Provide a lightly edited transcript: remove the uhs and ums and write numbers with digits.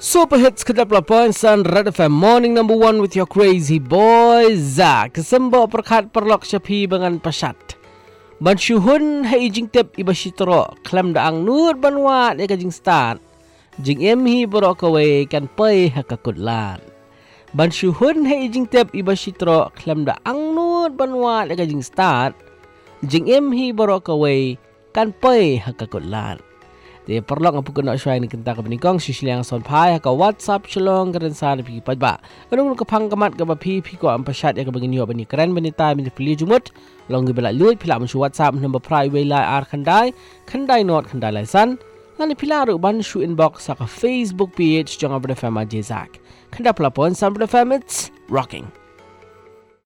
Super hits kedap laporan Sun Red FM Morning number 1 with your crazy boy Zak. Kesembo perkat perlok syapi bangan pasyat. Ban syuhun hai jing tep iba syitro. Klam daang nur banwat ya kajing start. Jing emhi borok kawe kan pay hakakudlan. Ban syuhun hai jing tep iba syitro. Klam daang nur banwat ya kajing start. Jing emhi borok kawe kan pay hakakudlan. Dia perlu ngapu kena syai ni kenta ke benikong sisilang son pai ka WhatsApp chelong keren sa pi padba. Kanung ke pang kamat ke pi ko ampasat ya ke begini yo bani keren bani tai bani pili jumut long ge bela luit pila mensu WhatsApp number private lai ar khandai not khandai lai san lan pila ru ban shu inbox sa ka Facebook page jong abra fama jezak. Khanda pelapon sam abra fam it's rocking.